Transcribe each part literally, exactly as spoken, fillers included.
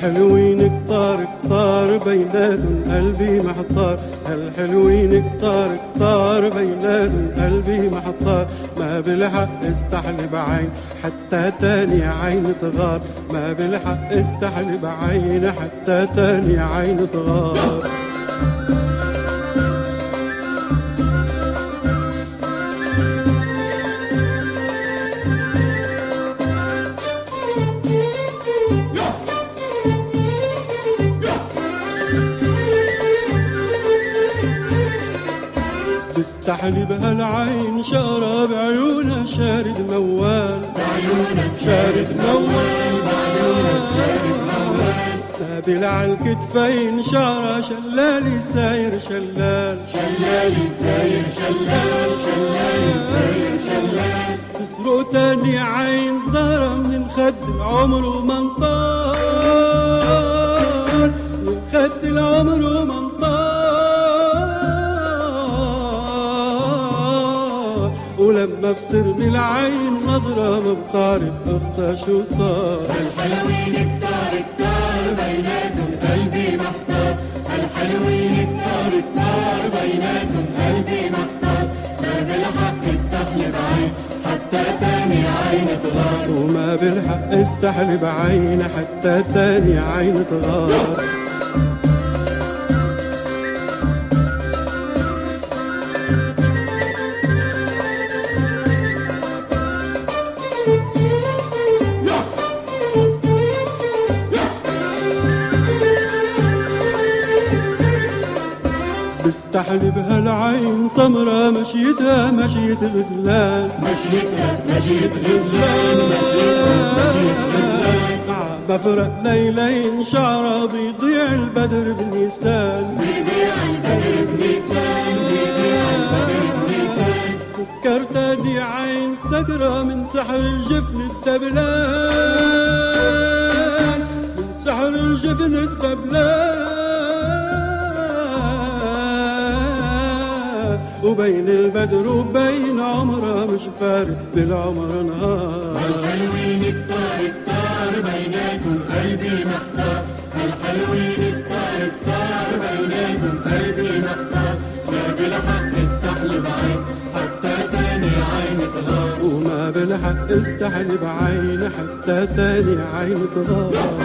هالحلوين كتار كتار بيناتن قلبي محتار، هالحلوين كتار كتار بيناتن قلبي محتار. ما بالحق استحلب عين حتى تاني عين تغار، ما بالحق استحلب عين حتى تاني عين تغار. بستحلب هالعين شقرة بعيونها شارد موال، بعيونك شارد موال، بعيونك شارد موال. سابل عالكتفين شعرة شلالي ساير شلال، شلالي ساير شلال، شلالي ساير شلال. تسرق تاني عين زهرة من الخد عمره ما انطار، من الخد العمره ما انطار. ولما بترمي العين نظرة ما بتعرف اختها شو صار. هالحلوين كتار كتار بيناتن قلبي محتار، هالحلوين كتار كتار بيناتن قلبي محتار. ما بالحق استحلب عين حتى تاني عين تغار، وما بالحق استحلب عين حتى تاني عين تغار. بستحلب هالعين سمرة مشيتها مشية غزلان، مشيتها مشية غزلان، مشيتها مشية غزلان. بفرق ليلين شعرة بيضيع البدر بنيسان، بيضيع البدر بنيسان، بيضيع البدر بنيسان. تذكرتها لي عين سكرة من سحر الجفن الدبلان، من سحر الجفن الدبلان. وبين البدر وبين عمرها مش فارق بالعمر نهار. هالحلوين كتار كتار بيناتن قلبي محتار، هالحلوين كتار كتار بيناتن قلبي محتار. ما بالحق استحلب عين حتى تاني عين تغار، وما بالحق استحلب عين حتى تاني عين تغار.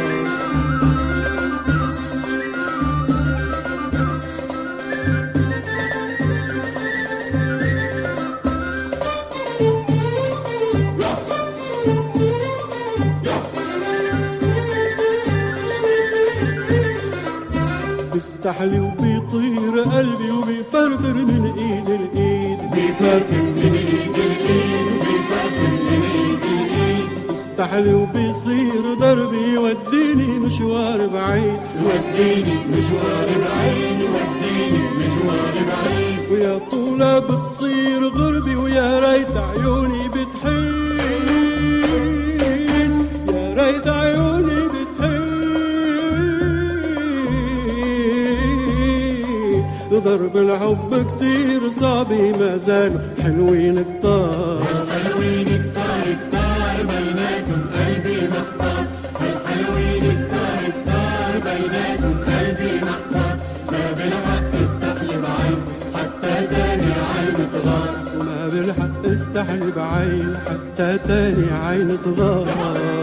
بيستحلي وبيطير قلبي وبيفرفر من ايد الايد، بيفرفر من ايد الايد، بيفرفر من ايد الايد. بيستحلي وبيصير دربي يوديني مشوار بعيد، يوديني مشوار بعيد، يوديني مشوار بعيد. ويا طولة بتصير غربي ويا ريت عيوني بتحين، يا ريت عيوني بتحين. ضرب الحب كتير صعب ما زالوا حلوين كتار. هالحلوين كتار كتار بيناتن قلبي محتار، هالحلوين كتار كتار بيناتن قلبي محتار. ما بالحق استحلب عين حتى تاني عين تغار، وما بالحق استحلب عين حتى تاني عين تغار.